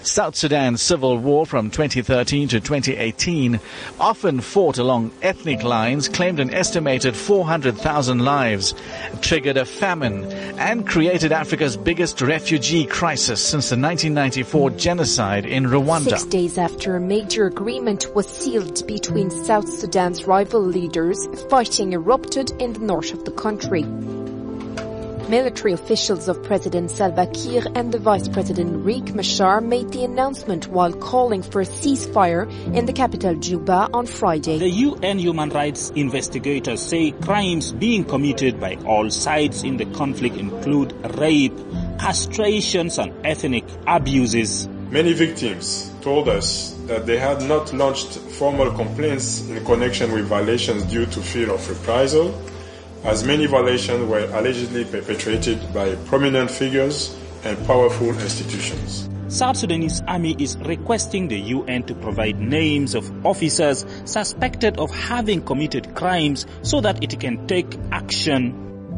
South Sudan's civil war from 2013 to 2018, often fought along ethnic lines, claimed an estimated 400,000 lives, triggered a famine, and created Africa's biggest refugee crisis since the 1994 genocide in Rwanda. 6 days after a major agreement was sealed between South Sudan's rival leaders, fighting erupted in the north of the country. Military officials of President Salva Kiir and the Vice President Riek Machar made the announcement while calling for a ceasefire in the capital Juba on Friday. The UN human rights investigators say crimes being committed by all sides in the conflict include rape, castrations and ethnic abuses. Many victims told us that they had not launched formal complaints in connection with violations due to fear of reprisal, as many violations were allegedly perpetrated by prominent figures and powerful institutions. South Sudanese army is requesting the UN to provide names of officers suspected of having committed crimes so that it can take action.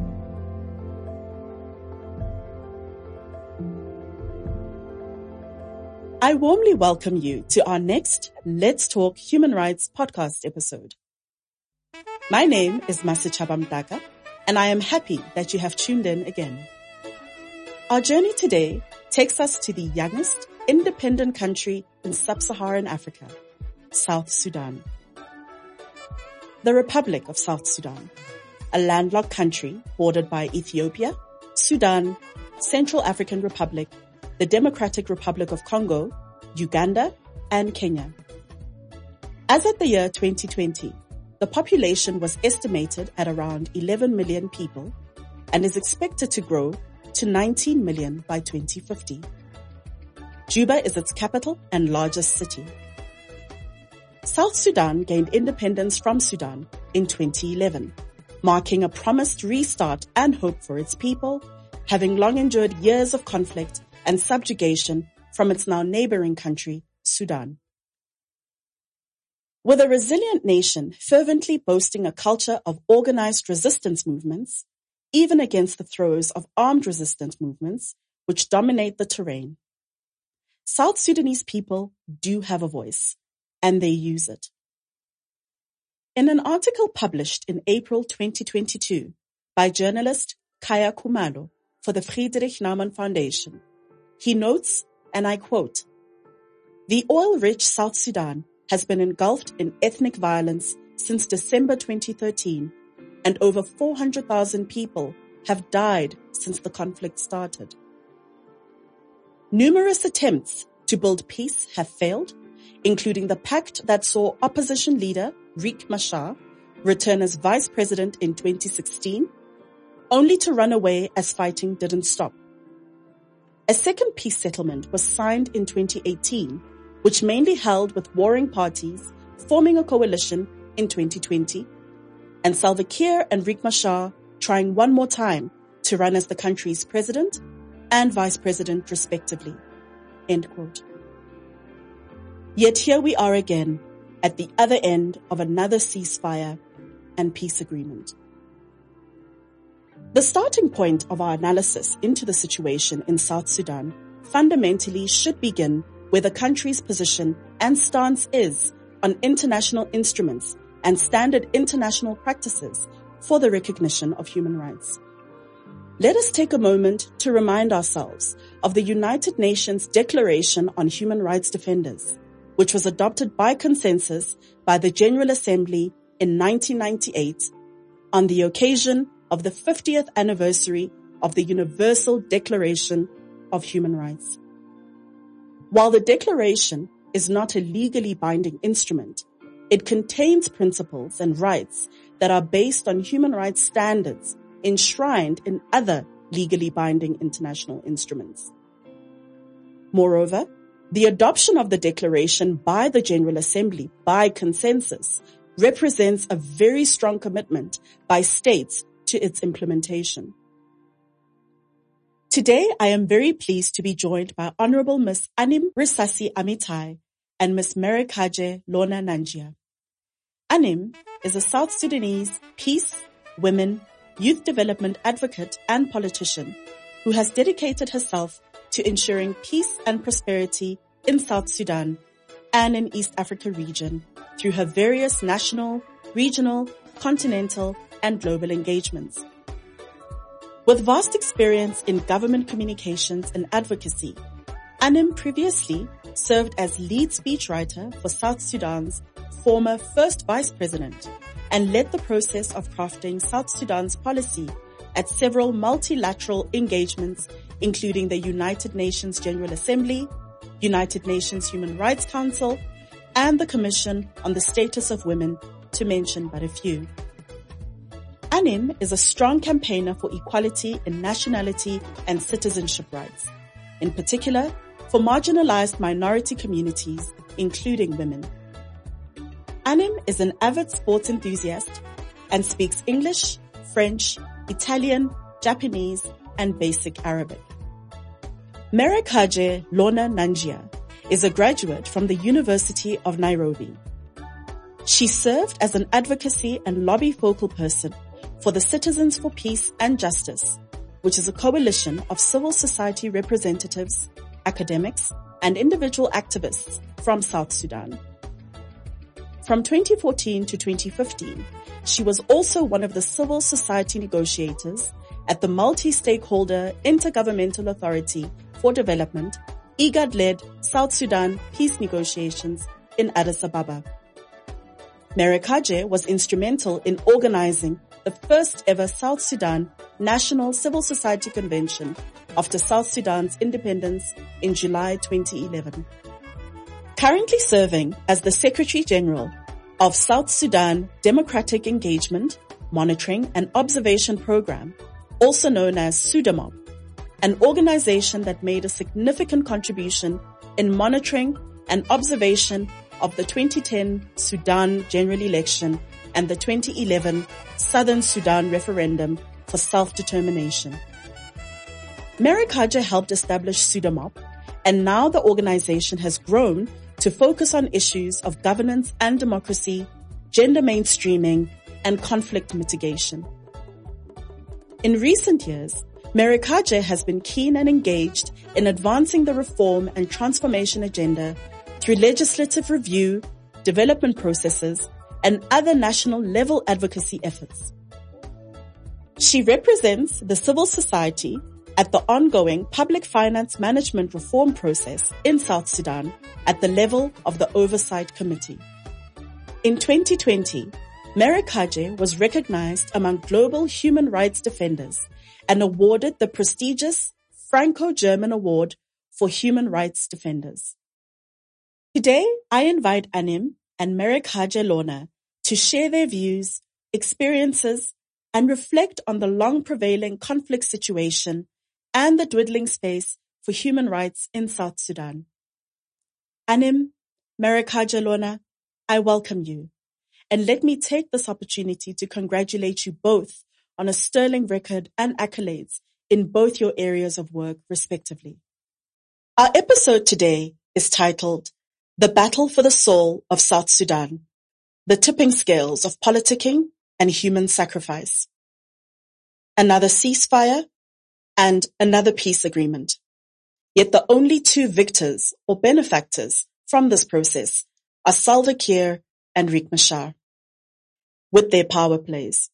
I warmly welcome you to our next Let's Talk Human Rights podcast episode. My name is Masichaba Mdaka, and I am happy that you have tuned in again. Our journey today takes us to the youngest independent country in sub-Saharan Africa, South Sudan. The Republic of South Sudan, a landlocked country bordered by Ethiopia, Sudan, Central African Republic, the Democratic Republic of Congo, Uganda, and Kenya. As at the year 2020, the population was estimated at around 11 million people and is expected to grow to 19 million by 2050. Juba is its capital and largest city. South Sudan gained independence from Sudan in 2011, marking a promised restart and hope for its people, having long endured years of conflict and subjugation from its now neighboring country, Sudan. With a resilient nation fervently boasting a culture of organized resistance movements, even against the throes of armed resistance movements which dominate the terrain, South Sudanese people do have a voice, and they use it. In an article published in April 2022 by journalist Kaya Kumalo for the Friedrich Naumann Foundation, he notes, and I quote, "The oil-rich South Sudan has been engulfed in ethnic violence since December 2013, and over 400,000 people have died since the conflict started. Numerous attempts to build peace have failed, including the pact that saw opposition leader Riek Machar return as vice president in 2016, only to run away as fighting didn't stop. A second peace settlement was signed in 2018, which mainly held with warring parties, forming a coalition in 2020, and Salva Kiir and Riek Machar trying one more time to run as the country's president and vice president respectively." End quote. Yet here we are again, at the other end of another ceasefire and peace agreement. The starting point of our analysis into the situation in South Sudan fundamentally should begin where the country's position and stance is on international instruments and standard international practices for the recognition of human rights. Let us take a moment to remind ourselves of the United Nations Declaration on Human Rights Defenders, which was adopted by consensus by the General Assembly in 1998 on the occasion of the 50th anniversary of the Universal Declaration of Human Rights. While the declaration is not a legally binding instrument, it contains principles and rights that are based on human rights standards enshrined in other legally binding international instruments. Moreover, the adoption of the declaration by the General Assembly by consensus represents a very strong commitment by states to its implementation. Today, I am very pleased to be joined by Honorable Ms. Anim Risasi Amitai and Ms. Merikaje Lorna Nanjia. Anim is a South Sudanese peace, women, youth development advocate and politician who has dedicated herself to ensuring peace and prosperity in South Sudan and in East Africa region through her various national, regional, continental, and global engagements. With vast experience in government communications and advocacy, Anim previously served as lead speechwriter for South Sudan's former first vice president and led the process of crafting South Sudan's policy at several multilateral engagements, including the United Nations General Assembly, United Nations Human Rights Council, and the Commission on the Status of Women, to mention but a few. Anim is a strong campaigner for equality in nationality and citizenship rights, in particular for marginalized minority communities, including women. Anim is an avid sports enthusiast and speaks English, French, Italian, Japanese, and basic Arabic. Merekaje Lorna Nanjia is a graduate from the University of Nairobi. She served as an advocacy and lobby focal person for the Citizens for Peace and Justice, which is a coalition of civil society representatives, academics, and individual activists from South Sudan. From 2014 to 2015, she was also one of the civil society negotiators at the Multi-Stakeholder Intergovernmental Authority for Development, IGAD-led South Sudan peace negotiations in Addis Ababa. Merekaje was instrumental in organizing the first ever South Sudan National Civil Society Convention after South Sudan's independence in July 2011. Currently serving as the Secretary General of South Sudan Democratic Engagement, Monitoring and Observation Program, also known as SUDAMOP, an organization that made a significant contribution in monitoring and observation of the 2010 Sudan general election and the 2011 Southern Sudan referendum for self-determination. Merekaje helped establish SUDAMOP, and now the organization has grown to focus on issues of governance and democracy, gender mainstreaming, and conflict mitigation. In recent years, Merekaje has been keen and engaged in advancing the reform and transformation agenda through legislative review, development processes, and other national-level advocacy efforts. She represents the civil society at the ongoing public finance management reform process in South Sudan at the level of the Oversight Committee. In 2020, Merekaje was recognized among global human rights defenders and awarded the prestigious Franco-German Award for Human Rights Defenders. Today, I invite Anim and Merekaje Lorna to share their views, experiences, and reflect on the long-prevailing conflict situation and the dwindling space for human rights in South Sudan. Anim, Merekaje Lorna, I welcome you, and let me take this opportunity to congratulate you both on a sterling record and accolades in both your areas of work, respectively. Our episode today is titled The Battle for the Soul of South Sudan, The Tipping Scales of Politicking and Human Sacrifice. Another ceasefire and another peace agreement. Yet the only two victors or benefactors from this process are Salva Kiir and Riek Machar, with their power plays.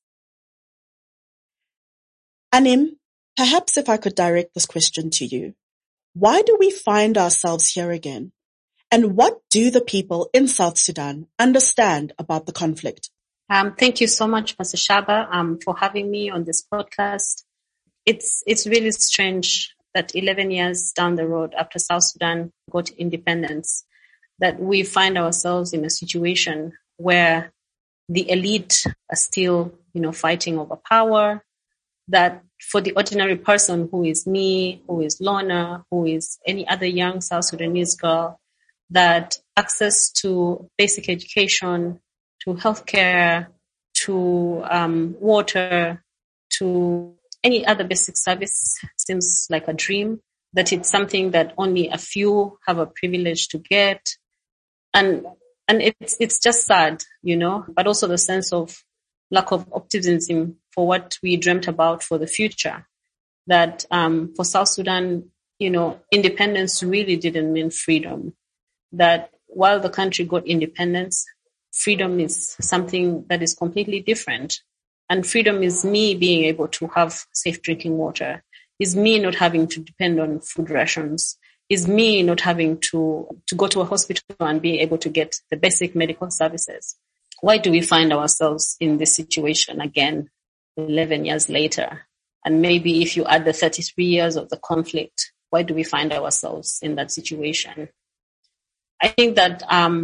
Anim, perhaps if I could direct this question to you, why do we find ourselves here again? And what do the people in South Sudan understand about the conflict? Thank you so much, Mr. Shaba, for having me on this podcast. It's really strange that 11 years down the road after South Sudan got independence, that we find ourselves in a situation where the elite are still, fighting over power, that for the ordinary person who is me, who is Lorna, who is any other young South Sudanese girl, that access to basic education, to healthcare, to water, to any other basic service seems like a dream, that it's something that only a few have a privilege to get. And it's just sad, but also the sense of lack of optimism for what we dreamt about for the future. That for South Sudan, independence really didn't mean freedom. that while the country got independence, freedom is something that is completely different. And freedom is me being able to have safe drinking water, is me not having to depend on food rations, is me not having to go to a hospital and being able to get the basic medical services. Why do we find ourselves in this situation again 11 years later? And maybe if you add the 33 years of the conflict, why do we find ourselves in that situation? I think that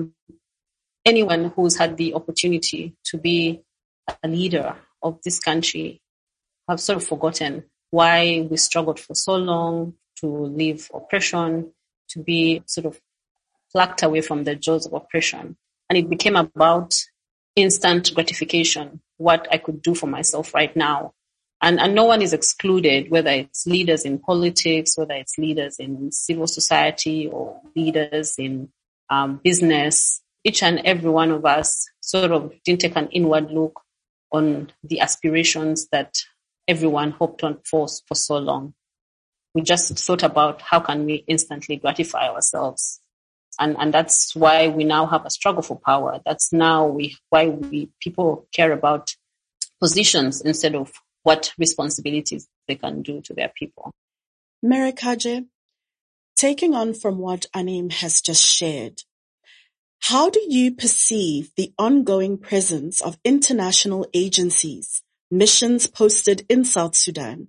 anyone who's had the opportunity to be a leader of this country have sort of forgotten why we struggled for so long to leave oppression, to be sort of plucked away from the jaws of oppression. And it became about instant gratification, what I could do for myself right now. And no one is excluded, whether it's leaders in politics, whether it's leaders in civil society or leaders in business. Each and every one of us sort of didn't take an inward look on the aspirations that everyone hoped on for so long. We just thought about how can we instantly gratify ourselves. And that's why we now have a struggle for power. That's now why people care about positions instead of what responsibilities they can do to their people. Merekaje, taking on from what Anim has just shared, how do you perceive the ongoing presence of international agencies, missions posted in South Sudan?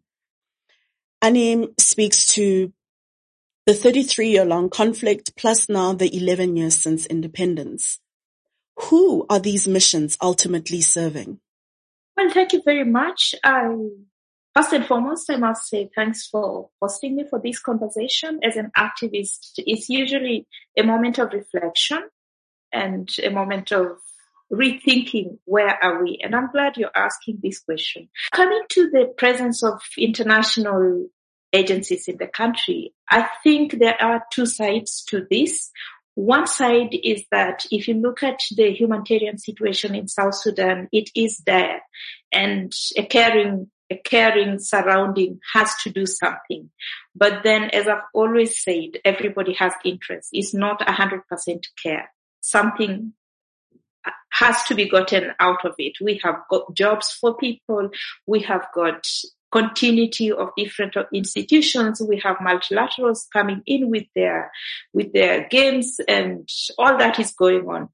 Anim speaks to the 33-year-long conflict plus now the 11 years since independence. Who are these missions ultimately serving? Well, thank you very much. First and foremost, I must say thanks for hosting me for this conversation. As an activist, it's usually a moment of reflection and a moment of rethinking where are we. And I'm glad you're asking this question. Coming to the presence of international agencies in the country, I think there are two sides to this. One side is that if you look at the humanitarian situation in South Sudan, it is dire, and a caring surrounding has to do something. But then, as I've always said, everybody has interest. It's not 100% care. Something has to be gotten out of it. We have got jobs for people. We have got continuity of different institutions. We have multilaterals coming in with their games, and all that is going on.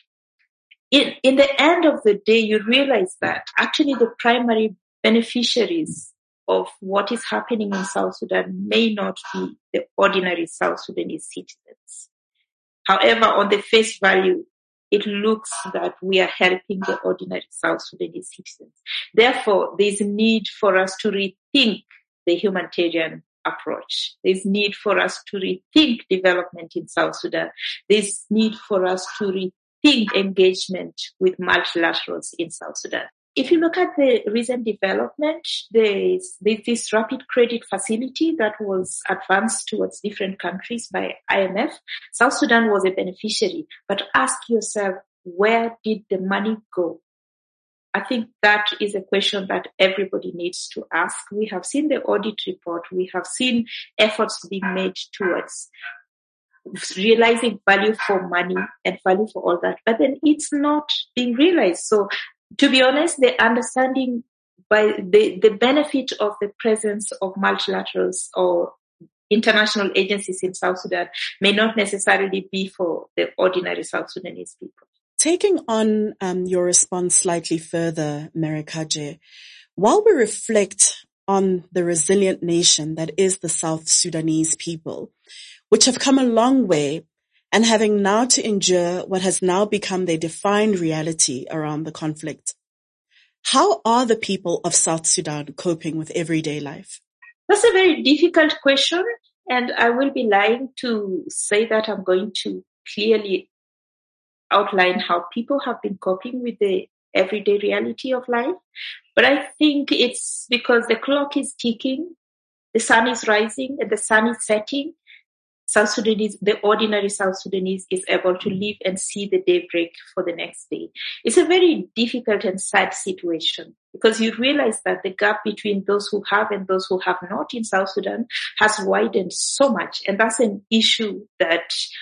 In the end of the day, you realize that actually the primary beneficiaries of what is happening in South Sudan may not be the ordinary South Sudanese citizens. However, on the face value, it looks that we are helping the ordinary South Sudanese citizens. Therefore, there's a need for us to rethink the humanitarian approach. There's need for us to rethink development in South Sudan. There's need for us to rethink engagement with multilaterals in South Sudan. If you look at the recent development, there's this rapid credit facility that was advanced towards different countries by IMF. South Sudan was a beneficiary, but ask yourself, where did the money go? I think that is a question that everybody needs to ask. We have seen the audit report. We have seen efforts being made towards realizing value for money and value for all that, but then it's not being realized. So, to be honest, the understanding by the benefit of the presence of multilaterals or international agencies in South Sudan may not necessarily be for the ordinary South Sudanese people. Taking on your response slightly further, Merekaje, while we reflect on the resilient nation that is the South Sudanese people, which have come a long way, and having now to endure what has now become their defined reality around the conflict, how are the people of South Sudan coping with everyday life? That's a very difficult question, and I will be lying to say that I'm going to clearly outline how people have been coping with the everyday reality of life. But I think it's because the clock is ticking, the sun is rising, and the sun is setting. South Sudanese, the ordinary South Sudanese is able to live and see the daybreak for the next day. It's a very difficult and sad situation because you realize that the gap between those who have and those who have not in South Sudan has widened so much. And that's an issue that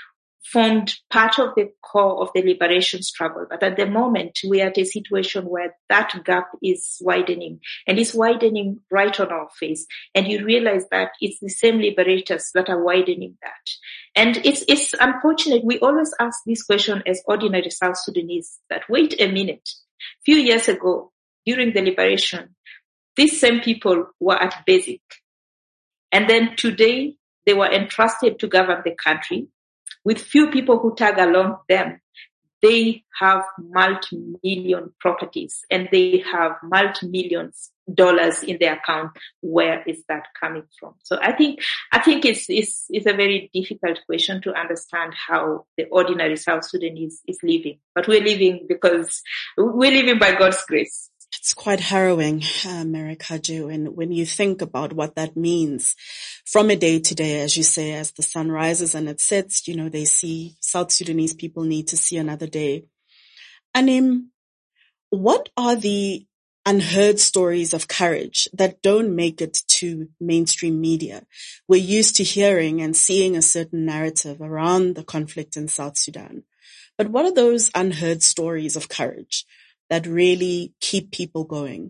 formed part of the core of the liberation struggle. But at the moment, we are at a situation where that gap is widening, and it's widening right on our face. And you realize that it's the same liberators that are widening that. And it's unfortunate. We always ask this question as ordinary South Sudanese, that wait a minute. Few years ago, during the liberation, these same people were at basic. And then today, they were entrusted to govern the country. With few people who tag along them, they have multi-million properties and they have multi-millions dollars in their account. Where is that coming from? So I think it's a very difficult question to understand how the ordinary South Sudanese is living. But we're living because we're living by God's grace. It's quite harrowing, Mary Kaju, and when you think about what that means from a day to day, as you say, as the sun rises and it sets, they see South Sudanese people need to see another day. And what are the unheard stories of courage that don't make it to mainstream media? We're used to hearing and seeing a certain narrative around the conflict in South Sudan. But what are those unheard stories of courage that really keep people going?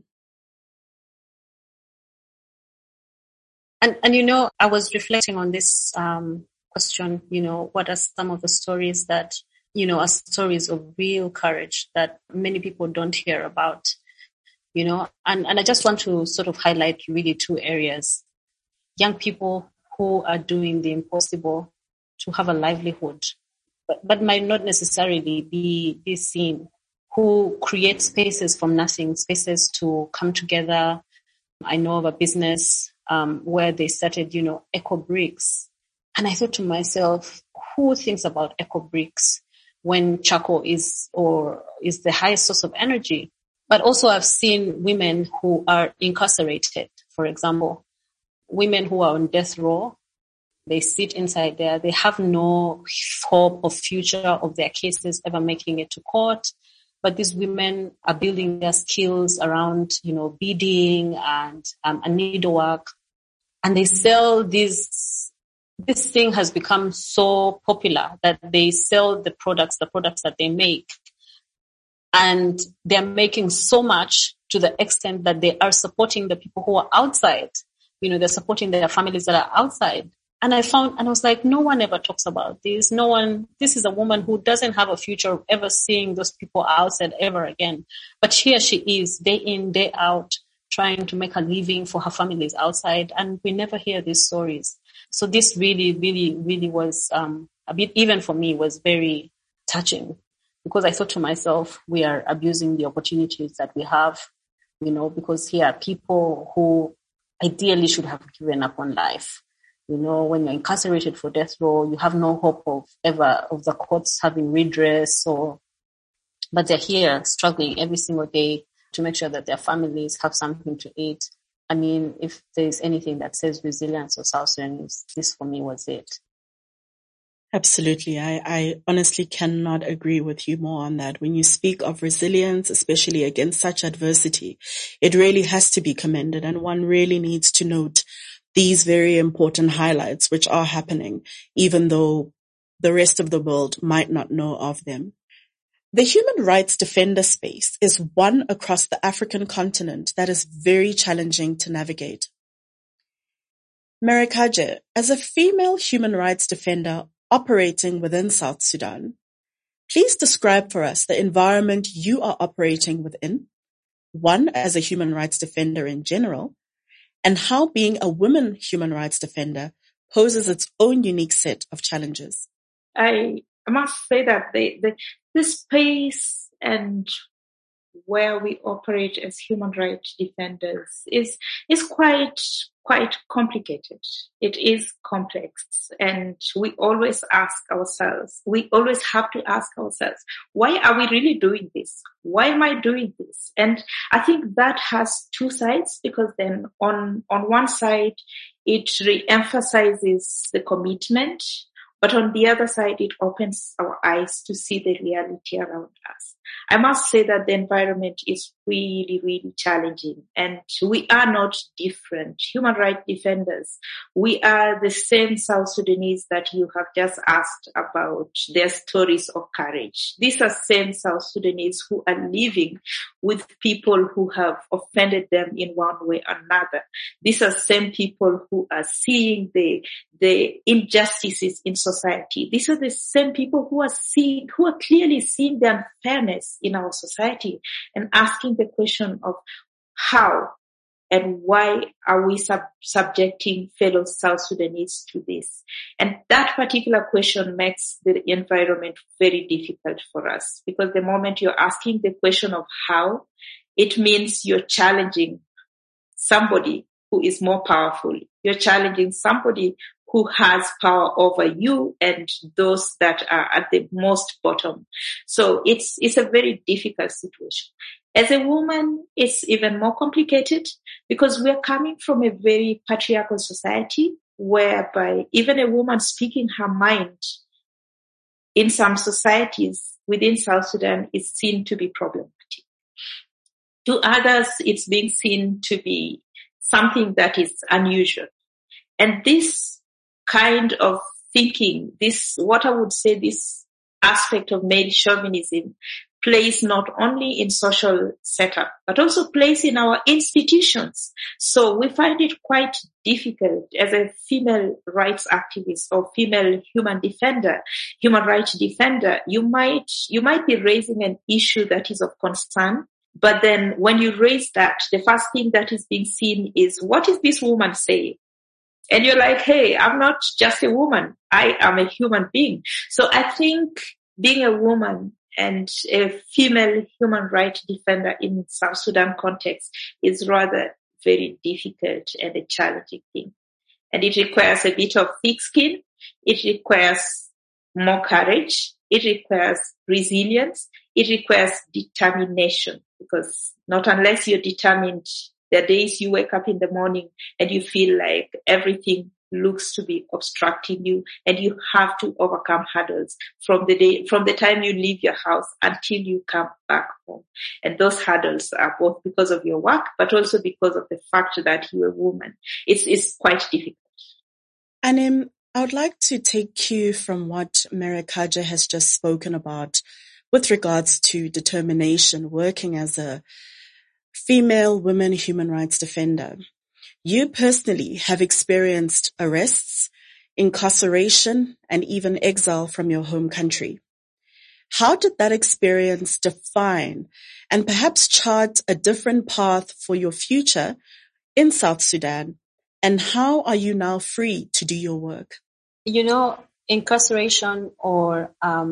And I was reflecting on this question, what are some of the stories that, are stories of real courage that many people don't hear about, and I just want to sort of highlight really two areas. Young people who are doing the impossible to have a livelihood, but might not necessarily be seen, who create spaces from nothing, spaces to come together. I know of a business where they started, Eco Bricks. And I thought to myself, who thinks about Eco Bricks when charcoal is the highest source of energy? But also I've seen women who are incarcerated, for example, women who are on death row. They sit inside there. They have no hope of future of their cases ever making it to court. But these women are building their skills around, beading and needlework. And they sell these. This thing has become so popular that they sell the products that they make. And they're making so much to the extent that they are supporting the people who are outside. They're supporting their families that are outside. And I was like, no one ever talks about this. This is a woman who doesn't have a future of ever seeing those people outside ever again. But here she is, day in, day out, trying to make a living for her families outside. And we never hear these stories. So this really, really, really was, a bit, even for me, was very touching, because I thought to myself, we are abusing the opportunities that we have, because here are people who ideally should have given up on life. When you're incarcerated for death row, you have no hope of the courts having redress, but they're here struggling every single day to make sure that their families have something to eat. I mean, if there's anything that says resilience of South Sudanese, this for me was it. Absolutely. I honestly cannot agree with you more on that. When you speak of resilience, especially against such adversity, it really has to be commended, and one really needs to note these very important highlights which are happening, even though the rest of the world might not know of them. The human rights defender space is one across the African continent that is very challenging to navigate. Mary Kaju, as a female human rights defender operating within South Sudan, please describe for us the environment you are operating within, one, as a human rights defender in general, and how being a woman human rights defender poses its own unique set of challenges. I must say that the space and where we operate as human rights defenders is quite complicated. It is complex, and we always have to ask ourselves, why are we really doing this? Why am I doing this? And I think that has two sides, because then on one side, it re-emphasizes the commitment, but on the other side, it opens our eyes to see the reality around us. I must say that the environment is really, really challenging, and we are not different. Human rights defenders, we are the same South Sudanese that you have just asked about their stories of courage. These are same South Sudanese who are living with people who have offended them in one way or another. These are same people who are seeing the injustices in society. These are the same people who are clearly seeing the unfairness in our society and asking the question of how and why are we subjecting fellow South Sudanese to this? And that particular question makes the environment very difficult for us, because the moment you're asking the question of how, it means you're challenging somebody who is more powerful. You're challenging somebody who has power over you and those that are at the most bottom. So it's a very difficult situation. As a woman, it's even more complicated because we're coming from a very patriarchal society whereby even a woman speaking her mind in some societies within South Sudan is seen to be problematic. To others, it's being seen to be something that is unusual. And this kind of thinking, this aspect of male chauvinism plays not only in social setup, but also plays in our institutions. So we find it quite difficult as a female rights activist or female human rights defender. You might be raising an issue that is of concern. But then when you raise that, the first thing that is being seen is, what is this woman saying? And you're like, hey, I'm not just a woman. I am a human being. So I think being a woman and a female human rights defender in South Sudan context is rather very difficult and a challenging thing. And it requires a bit of thick skin. It requires more courage. It requires resilience. It requires determination, because not unless you're determined, there are days you wake up in the morning and you feel like everything looks to be obstructing you, and you have to overcome hurdles from the time you leave your house until you come back home. And those hurdles are both because of your work, but also because of the fact that you're a woman. It's quite difficult. And I would like to take cue from what Marikaja has just spoken about with regards to determination, working as a female women human rights defender. You personally have experienced arrests, incarceration, and even exile from your home country. How did that experience define and perhaps chart a different path for your future in South Sudan? And how are you now free to do your work? Incarceration or,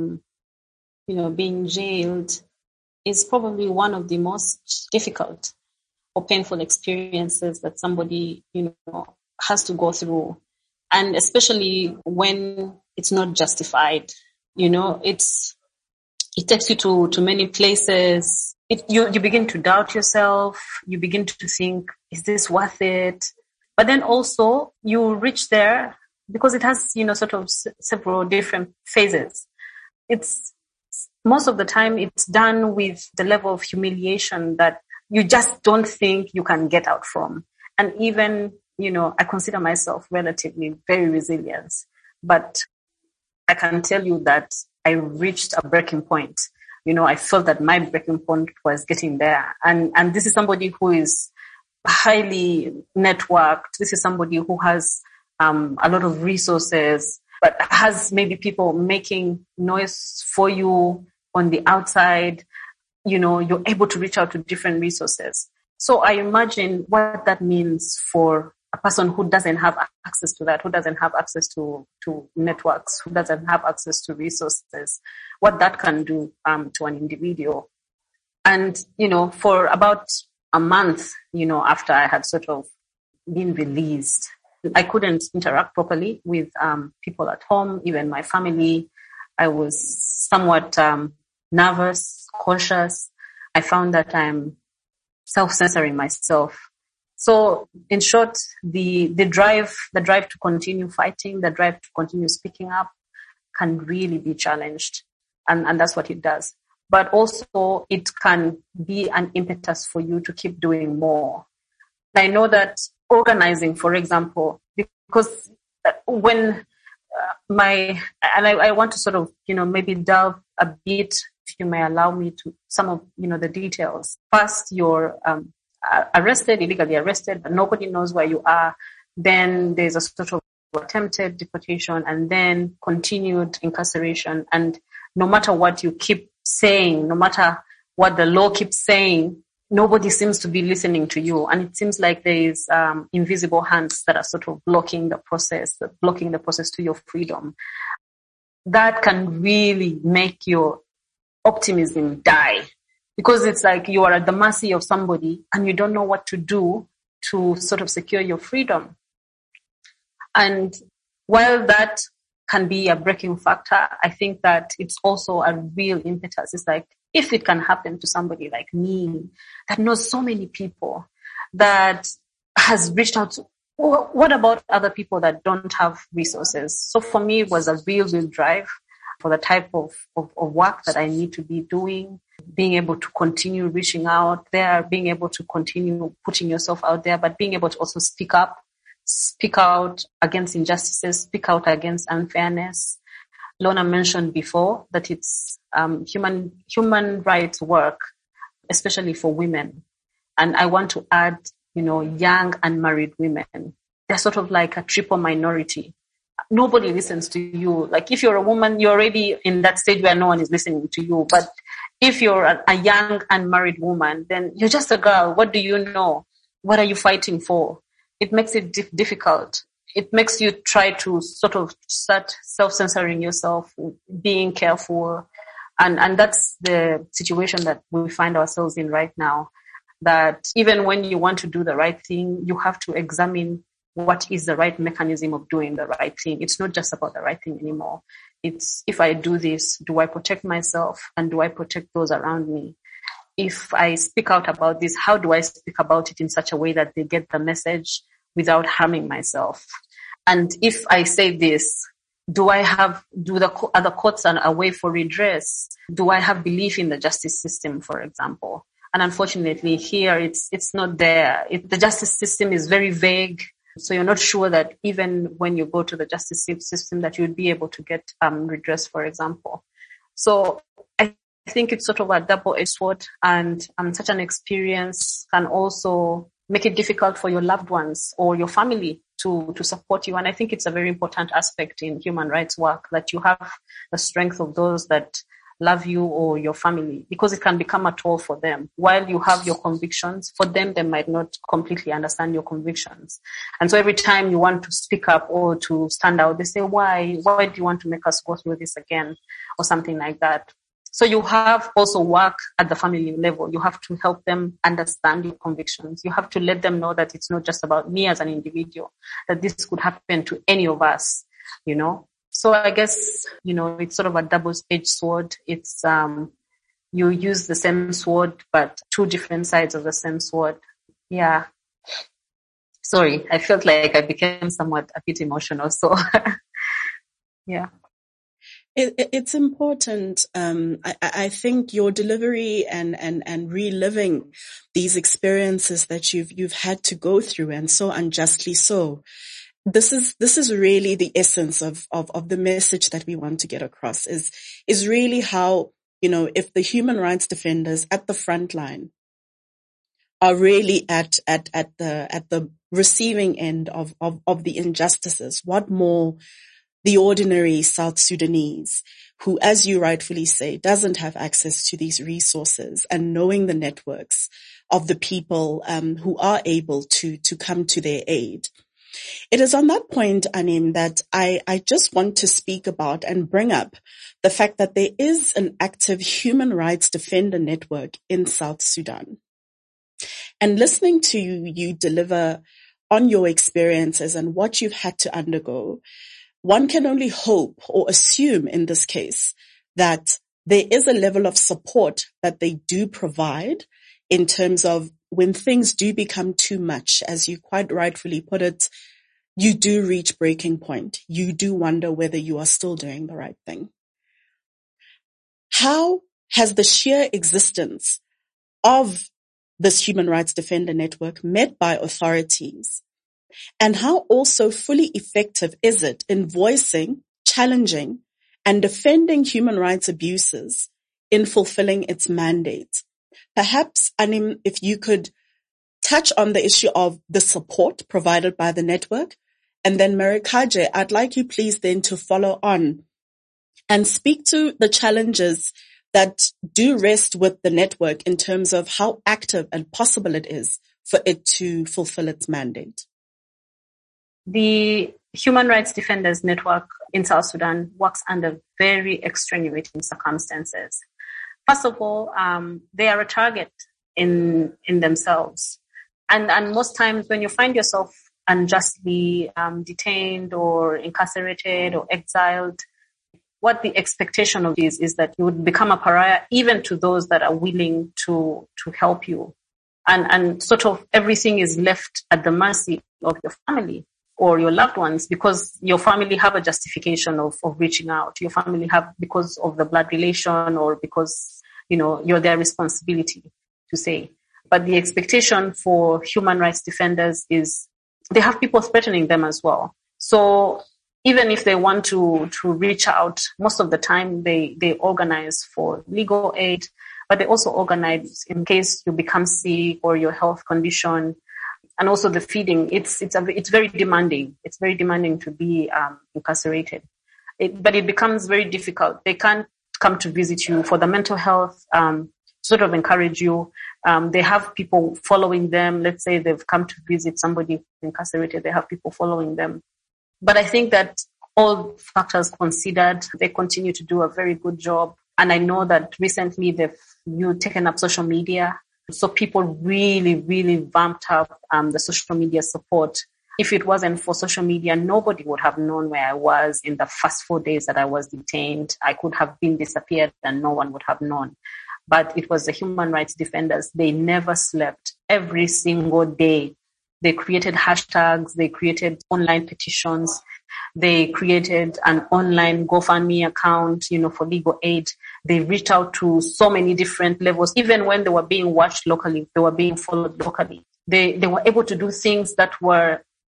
being jailed is probably one of the most difficult or painful experiences that somebody, has to go through. And especially when it's not justified, it takes you to many places. You begin to doubt yourself. You begin to think, is this worth it? But then also you reach there because it has, sort of several different phases. It's most of the time it's done with the level of humiliation that you just don't think you can get out from. And even, I consider myself relatively very resilient, but I can tell you that I reached a breaking point. I felt that my breaking point was getting there. And this is somebody who is highly networked. This is somebody who has a lot of resources, but has maybe people making noise for you on the outside. You're able to reach out to different resources. So I imagine what that means for a person who doesn't have access to that, who doesn't have access to networks, who doesn't have access to resources, what that can do to an individual. And, for about a month, after I had sort of been released, I couldn't interact properly with people at home, even my family. I was somewhat nervous, cautious. I found that I'm self-censoring myself. So in short, the drive to continue fighting, the drive to continue speaking up can really be challenged. And that's what it does. but also it can be an impetus for you to keep doing more. I know that organizing, for example, because when I want to sort of, maybe delve a bit, if you may allow me, to some of, the details. First, you're illegally arrested, but nobody knows where you are. Then there's a sort of attempted deportation and then continued incarceration. And no matter what you keep saying, no matter what the law keeps saying, nobody seems to be listening to you. And it seems like there is invisible hands that are sort of blocking the process to your freedom. That can really make your optimism die, because it's like you are at the mercy of somebody and you don't know what to do to sort of secure your freedom. And while that can be a breaking factor, I think that it's also a real impetus. It's like, if it can happen to somebody like me that knows so many people, that has reached out to, what about other people that don't have resources? So for me, it was a real drive for the type of work that I need to be doing, being able to continue reaching out there, being able to continue putting yourself out there, but being able to also speak out against injustices, speak out against unfairness. Lorna mentioned before that it's human rights work, especially for women. And I want to add, young unmarried women. They're sort of like a triple minority. Nobody listens to you. Like, if you're a woman, you're already in that stage where no one is listening to you. But if you're a young unmarried woman, then you're just a girl. What do you know? What are you fighting for? It makes it difficult. It makes you try to sort of start self-censoring yourself, being careful. And that's the situation that we find ourselves in right now. That even when you want to do the right thing, you have to examine what is the right mechanism of doing the right thing. It's not just about the right thing anymore. It's, if I do this, do I protect myself and do I protect those around me? If I speak out about this, how do I speak about it in such a way that they get the message without harming myself? And if I say this, are the courts a way for redress? Do I have belief in the justice system, for example? And unfortunately here, it's not there. The justice system is very vague. So you're not sure that even when you go to the justice system that you would be able to get redress, for example. So I think it's sort of a double-edged sword, and such an experience can also make it difficult for your loved ones or your family to support you. And I think it's a very important aspect in human rights work, that you have the strength of those that love you or your family, because it can become a toll for them. While you have your convictions, for them, they might not completely understand your convictions. And so every time you want to speak up or to stand out, they say, why do you want to make us go through this again, or something like that. So you have also work at the family level. You have to help them understand your convictions. You have to let them know that it's not just about me as an individual, that this could happen to any of us, So I guess, it's sort of a double-edged sword. It's, you use the same sword, but two different sides of the same sword. Yeah. Sorry, I felt like I became somewhat a bit emotional. So, yeah. It's important. I think your delivery and reliving these experiences that you've had to go through, and so unjustly so. This is really the essence of the message that we want to get across is really how, if the human rights defenders at the front line are really at the receiving end of the injustices, what more the ordinary South Sudanese who, as you rightfully say, doesn't have access to these resources, and knowing the networks of the people who are able to come to their aid. It is on that point, Anim, that I just want to speak about and bring up the fact that there is an active human rights defender network in South Sudan. And listening to you deliver on your experiences and what you've had to undergo, one can only hope or assume in this case that there is a level of support that they do provide in terms of when things do become too much, as you quite rightfully put it, you do reach breaking point. You do wonder whether you are still doing the right thing. How has the sheer existence of this human rights defender network met by authorities? And how also fully effective is it in voicing, challenging, and defending human rights abuses in fulfilling its mandate? Perhaps, Anim, if you could touch on the issue of the support provided by the network. And then Marikaje, I'd like you please then to follow on and speak to the challenges that do rest with the network in terms of how active and possible it is for it to fulfill its mandate. The Human Rights Defenders Network in South Sudan works under very extenuating circumstances. First of all, they are a target in themselves. And most times when you find yourself unjustly detained or incarcerated or exiled, what the expectation of is that you would become a pariah even to those that are willing to help you. And sort of everything is left at the mercy of your family or your loved ones, because your family have a justification of reaching out. Your family have because of the blood relation or because, you're their responsibility to say. But the expectation for human rights defenders is they have people threatening them as well. So even if they want to reach out, most of the time they organize for legal aid, but they also organize in case you become sick or your health condition, and also the feeding. It's very demanding. It's very demanding to be incarcerated. But it becomes very difficult. They can't come to visit you for the mental health, sort of encourage you. They have people following them. Let's say they've come to visit somebody incarcerated. They have people following them. But I think that all factors considered, they continue to do a very good job. And I know that recently they've taken up social media. So people really, really vamped up the social media support. If it wasn't for social media, nobody would have known where I was in the first 4 days that I was detained. I could have been disappeared and no one would have known. But it was the human rights defenders. They never slept. Every single day, they created hashtags. They created online petitions. They created an online GoFundMe account, for legal aid. They reached out to so many different levels. Even when they were being watched locally, they were being followed locally. They were able to do things that were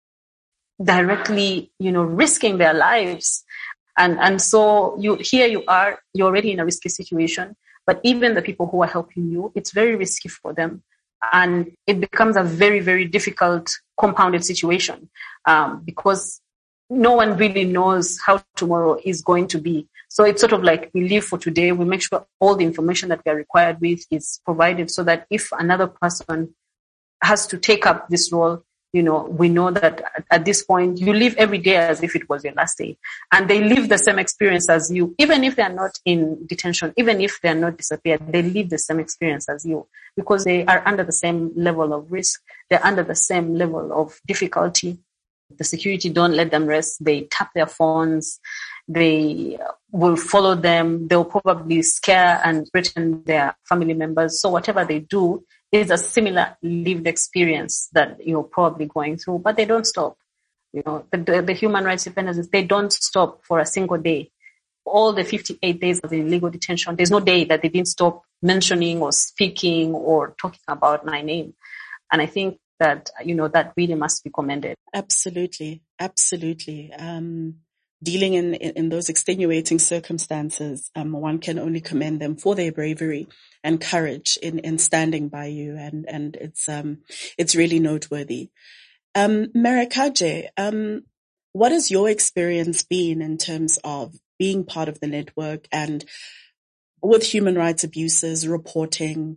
directly, risking their lives. And so you're already in a risky situation. But even the people who are helping you, it's very risky for them. And it becomes a very, very difficult compounded situation because no one really knows how tomorrow is going to be. So it's sort of like we live for today. We make sure all the information that we are required with is provided so that if another person has to take up this role, we know that at this point you live every day as if it was your last day, and they live the same experience as you, even if they are not in detention, even if they are not disappeared, they live the same experience as you because they are under the same level of risk. They're under the same level of difficulty. The security don't let them rest. They tap their phones. They will follow them. They'll probably scare and threaten their family members. So whatever they do is a similar lived experience that you're probably going through, but they don't stop. The human rights defenders, they don't stop for a single day. All the 58 days of illegal detention, there's no day that they didn't stop mentioning or speaking or talking about my name. And I think that, that really must be commended. Absolutely. Absolutely. Dealing in those extenuating circumstances, one can only commend them for their bravery and courage in standing by you. And it's really noteworthy. Marikaje, what has your experience been in terms of being part of the network and with human rights abuses, reporting,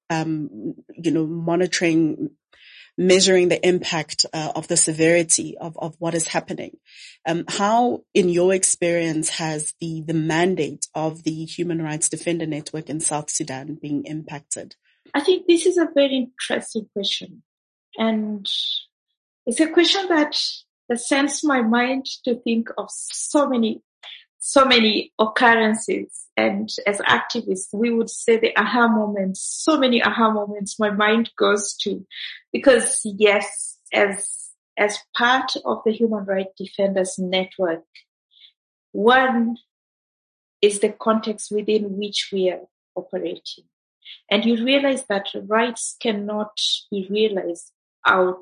monitoring, measuring the impact of the severity of what is happening? How, in your experience, has the mandate of the Human Rights Defender Network in South Sudan been impacted? I think this is a very interesting question. And it's a question that sends my mind to think of so many occurrences. And as activists, we would say the aha moments, so many aha moments my mind goes to. Because yes, as part of the Human Rights Defenders Network, one is the context within which we are operating. And you realize that rights cannot be realized out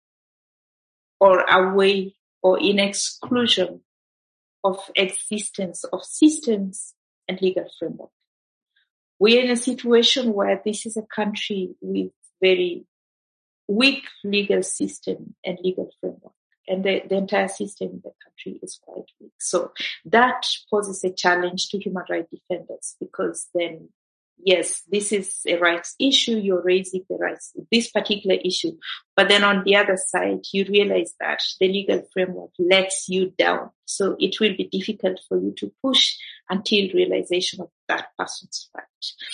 or away or in exclusion of existence of systems and legal framework. We are in a situation where this is a country with very weak legal system and legal framework. And the entire system in the country is quite weak. So that poses a challenge to human rights defenders, because then, yes, this is a rights issue. You're raising the rights, this particular issue. But then on the other side, you realize that the legal framework lets you down. So it will be difficult for you to push until realization of that person's right.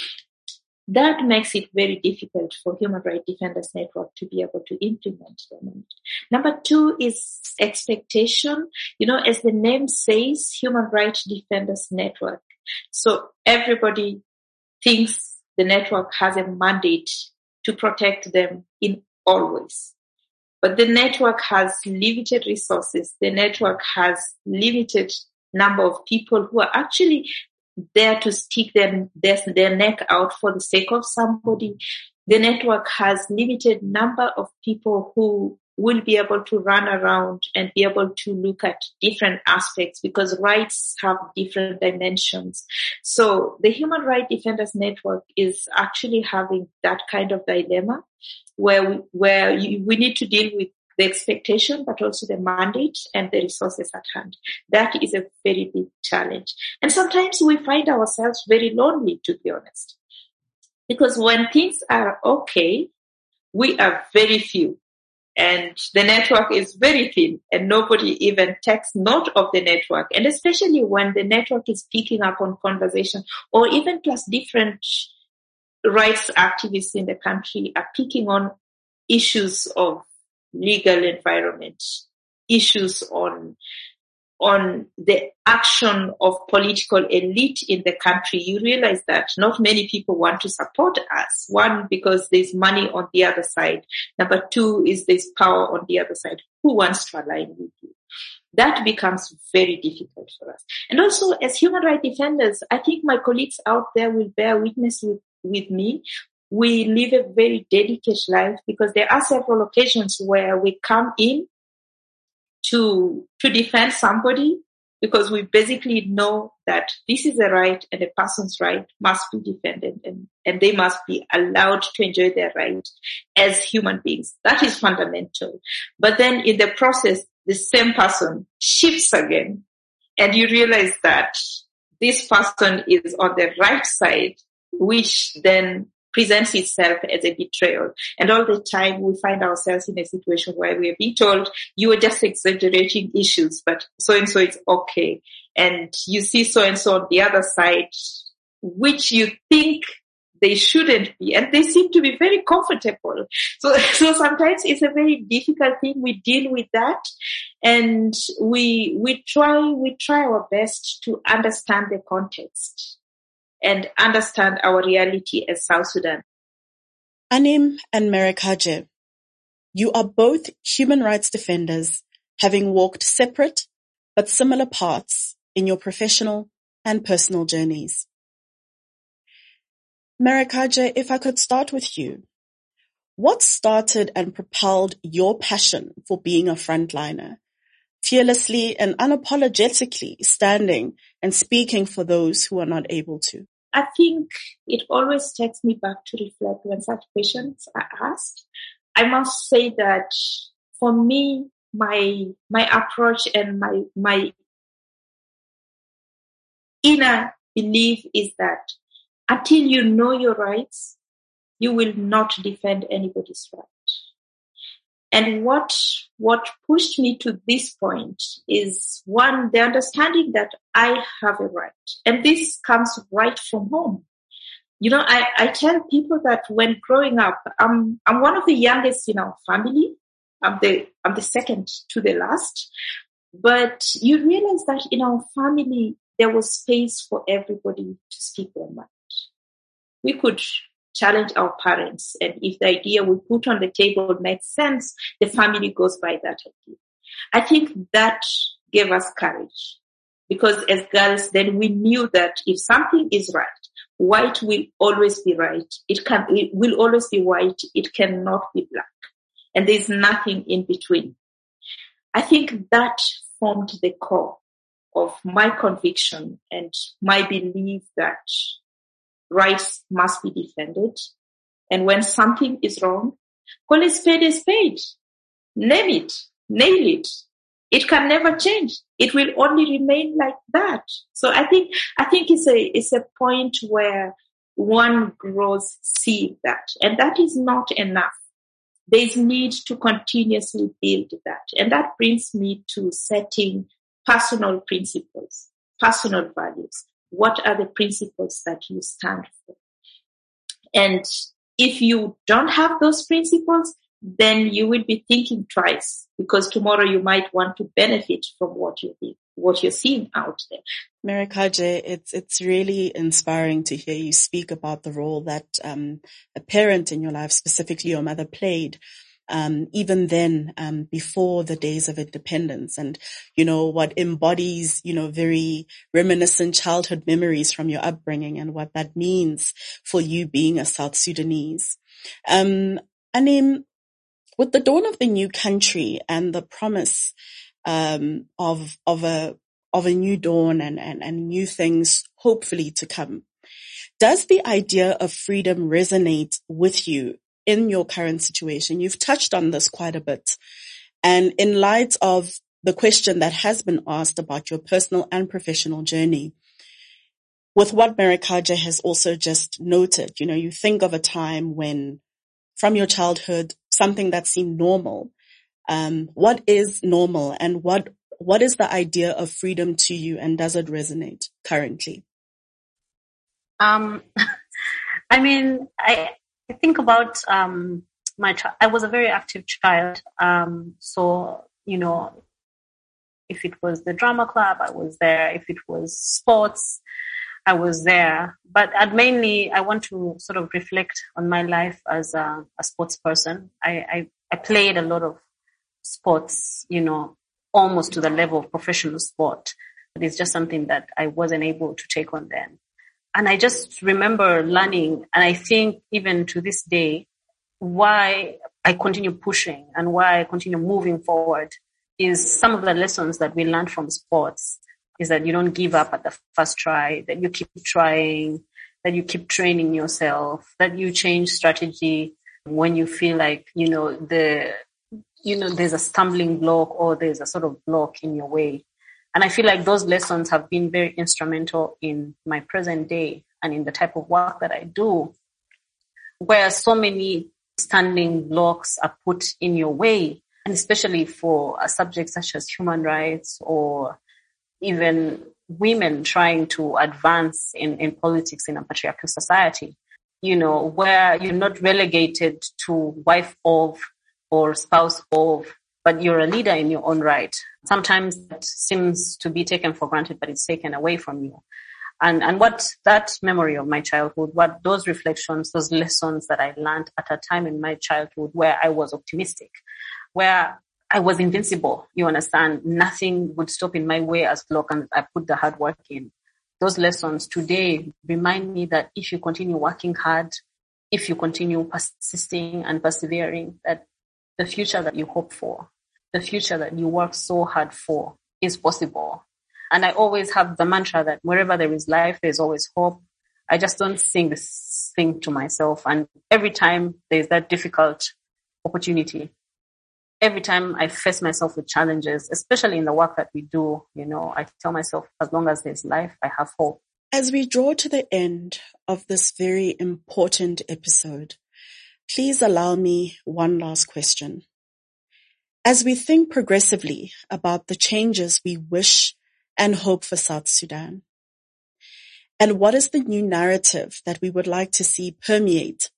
That makes it very difficult for Human Rights Defenders Network to be able to implement them. Number two is expectation. As the name says, Human Rights Defenders Network. So everybody thinks the network has a mandate to protect them in all ways. But the network has limited resources. The network has limited number of people who are actually there to stick their neck out for the sake of somebody. The network has limited number of people who will be able to run around and be able to look at different aspects, because rights have different dimensions. So the Human Rights Defenders Network is actually having that kind of dilemma where we need to deal with the expectation, but also the mandate and the resources at hand. That is a very big challenge. And sometimes we find ourselves very lonely, to be honest. Because when things are okay, we are very few. And the network is very thin, and nobody even takes note of the network. And especially when the network is picking up on conversation, or even plus different rights activists in the country are picking on issues of legal environment, issues on the action of political elite in the country, you realize that not many people want to support us. One, because there's money on the other side. Number two is there's power on the other side. Who wants to align with you? That becomes very difficult for us. And also, as human rights defenders, I think my colleagues out there will bear witness with me. We live a very dedicated life, because there are several occasions where we come in to defend somebody, because we basically know that this is a right and a person's right must be defended, and they must be allowed to enjoy their right as human beings. That is fundamental. But then in the process, the same person shifts again, and you realize that this person is on the right side, which then presents itself as a betrayal. And all the time we find ourselves in a situation where we are being told, you are just exaggerating issues, but so-and-so is okay. And you see so-and-so on the other side, which you think they shouldn't be, and they seem to be very comfortable. So sometimes it's a very difficult thing. We deal with that, and we try our best to understand the context and understand our reality as South Sudan. Anim and Merekaje, you are both human rights defenders, having walked separate but similar paths in your professional and personal journeys. Merekaje, if I could start with you, what started and propelled your passion for being a frontliner, fearlessly and unapologetically standing and speaking for those who are not able to? I think it always takes me back to reflect when such questions are asked. I must say that for me, my approach and my inner belief is that until you know your rights, you will not defend anybody's right. And what pushed me to this point is, one, the understanding that I have a right. And this comes right from home. I tell people that when growing up, I'm one of the youngest in our family. I'm the second to the last. But you realize that in our family, there was space for everybody to speak their mind. We could challenge our parents, and if the idea we put on the table makes sense, the family goes by that idea. I think that gave us courage, because as girls then we knew that if something is right, white will always be right. It will always be white. It cannot be black. And there's nothing in between. I think that formed the core of my conviction and my belief that rights must be defended. And when something is wrong, call a spade a spade. Name it. Nail it. It can never change. It will only remain like that. So I think it's a point where one grows see that, and that is not enough. There's need to continuously build that. And that brings me to setting personal principles, personal values. What are the principles that you stand for? And if you don't have those principles, then you will be thinking twice, because tomorrow you might want to benefit from what you're seeing out there. Marikaje, it's really inspiring to hear you speak about the role that a parent in your life, specifically your mother, played, even then, before the days of independence, and, what embodies, very reminiscent childhood memories from your upbringing and what that means for you being a South Sudanese. Anim, with the dawn of the new country and the promise of a new dawn and new things hopefully to come, does the idea of freedom resonate with you in your current situation? You've touched on this quite a bit. And in light of the question that has been asked about your personal and professional journey, with what Marikaje has also just noted, you think of a time when, from your childhood, something that seemed normal. What is normal, and what is the idea of freedom to you, and does it resonate currently? I think about I was a very active child. So, if it was the drama club, I was there. If it was sports, I was there. But I want to sort of reflect on my life as a sports person. I played a lot of sports, almost to the level of professional sport. But it's just something that I wasn't able to take on then. And I just remember learning, and I think even to this day, why I continue pushing and why I continue moving forward is some of the lessons that we learned from sports is that you don't give up at the first try, that you keep trying, that you keep training yourself, that you change strategy when you feel like, there's a stumbling block or there's a sort of block in your way. And I feel like those lessons have been very instrumental in my present day and in the type of work that I do, where so many standing blocks are put in your way, and especially for a subject such as human rights or even women trying to advance in politics in a patriarchal society, where you're not relegated to wife of or spouse of, but you're a leader in your own right. Sometimes that seems to be taken for granted, but it's taken away from you. And what that memory of my childhood, what those reflections, those lessons that I learned at a time in my childhood where I was optimistic, where I was invincible, you understand, nothing would stop in my way as long as I put the hard work in. Those lessons today remind me that if you continue working hard, if you continue persisting and persevering, that the future that you hope for, the future that you work so hard for is possible. And I always have the mantra that wherever there is life, there's always hope. I just don't sing this thing to myself. And every time there's that difficult opportunity, every time I face myself with challenges, especially in the work that we do, I tell myself, as long as there's life, I have hope. As we draw to the end of this very important episode, please allow me one last question. As we think progressively about the changes we wish and hope for South Sudan, and what is the new narrative that we would like to see permeate,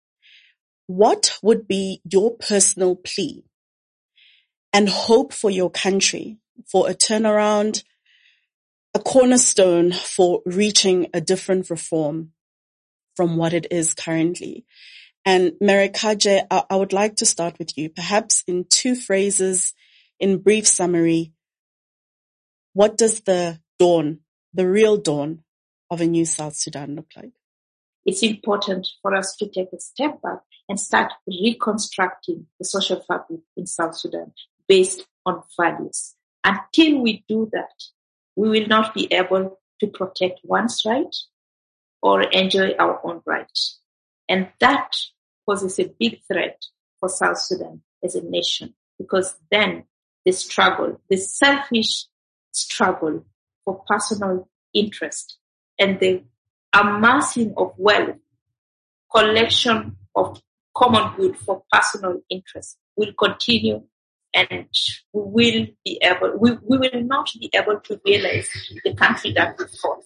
what would be your personal plea and hope for your country, for a turnaround, a cornerstone for reaching a different reform from what it is currently? And Marikaje, I would like to start with you, perhaps in 2 phrases, in brief summary. What does the dawn, the real dawn of a new South Sudan look like? it's important for us to take a step back and start reconstructing the social fabric in South Sudan based on values. Until we do that, we will not be able to protect one's right or enjoy our own right. And that poses a big threat for South Sudan as a nation, because then the struggle, the selfish struggle for personal interest and the amassing of wealth, collection of common good for personal interest will continue, and we will not be able to realize the country that we fought.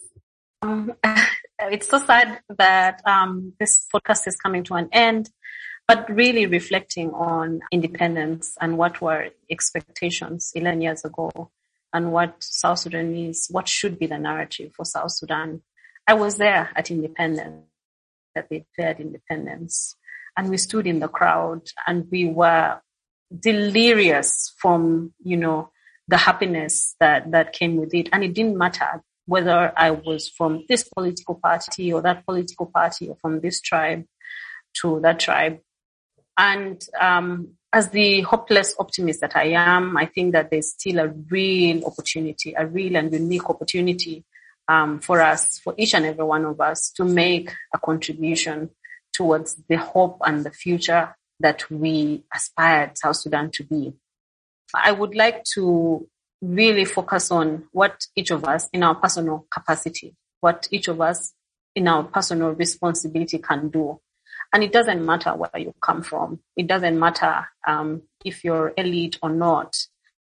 It's so sad that this podcast is coming to an end, but really reflecting on independence and what were expectations 11 years ago and what South Sudan is, what should be the narrative for South Sudan. I was there at independence, that they declared independence, and we stood in the crowd and we were delirious from, the happiness that came with it. And it didn't matter whether I was from this political party or that political party, or from this tribe to that tribe. And as the hopeless optimist that I am, I think that there's still a real opportunity, a real and unique opportunity for us, for each and every one of us, to make a contribution towards the hope and the future that we aspired South Sudan to be. I would like to really focus on what each of us in our personal capacity, what each of us in our personal responsibility can do. And it doesn't matter where you come from. It doesn't matter if you're elite or not.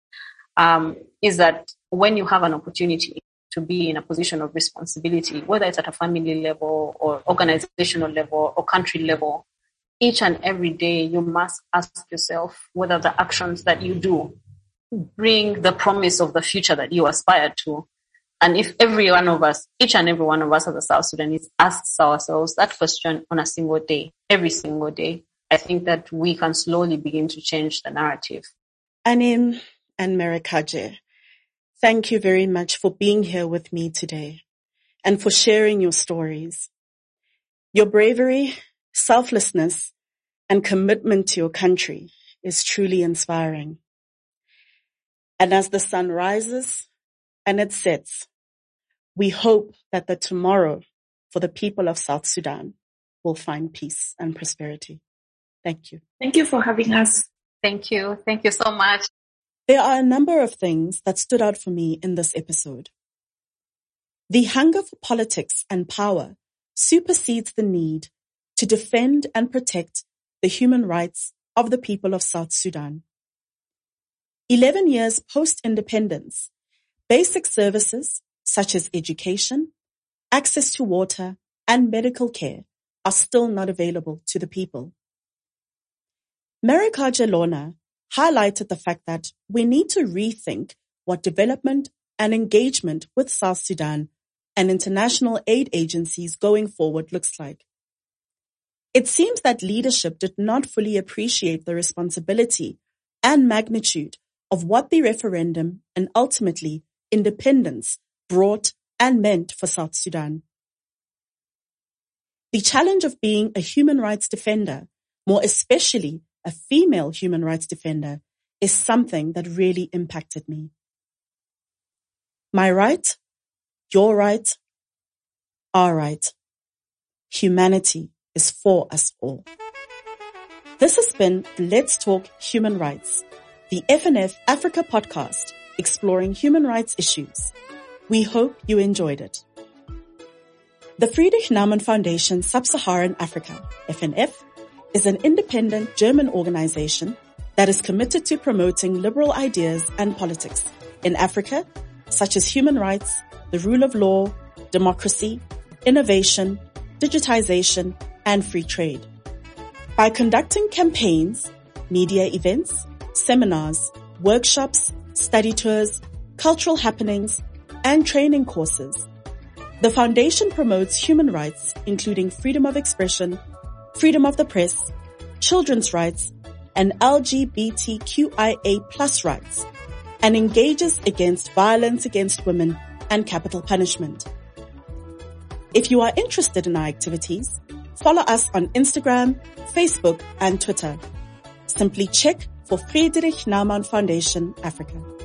Is that when you have an opportunity to be in a position of responsibility, whether it's at a family level or organizational level or country level, each and every day you must ask yourself whether the actions that you do bring the promise of the future that you aspire to. And if every one of us, each and every one of us as a South Sudanese, asks ourselves that question on a single day, every single day, I think that we can slowly begin to change the narrative. Anim and Merekaje, thank you very much for being here with me today and for sharing your stories. Your bravery, selflessness, and commitment to your country is truly inspiring. And as the sun rises and it sets, we hope that the tomorrow for the people of South Sudan will find peace and prosperity. Thank you. Thank you for having us. Thank you. Thank you so much. There are a number of things that stood out for me in this episode. The hunger for politics and power supersedes the need to defend and protect the human rights of the people of South Sudan. 11 years post-independence, basic services such as education, access to water, and medical care are still not available to the people. Merekaje Lorna highlighted the fact that we need to rethink what development and engagement with South Sudan and international aid agencies going forward looks like. It seems that leadership did not fully appreciate the responsibility and magnitude of what the referendum and ultimately independence brought and meant for South Sudan. The challenge of being a human rights defender, more especially a female human rights defender, is something that really impacted me. My right, your right, our right. Humanity is for us all. This has been Let's Talk Human Rights, the FNF Africa podcast exploring human rights issues. We hope you enjoyed it. The Friedrich Naumann Foundation Sub-Saharan Africa, FNF, is an independent German organization that is committed to promoting liberal ideas and politics in Africa, such as human rights, the rule of law, democracy, innovation, digitization, and free trade. By conducting campaigns, media events, seminars, workshops, study tours, cultural happenings, and training courses, the foundation promotes human rights, including freedom of expression, freedom of the press, children's rights, and LGBTQIA+ rights, and engages against violence against women and capital punishment. If you are interested in our activities, follow us on Instagram, Facebook, and Twitter. Simply check for Friedrich Naumann Foundation Africa.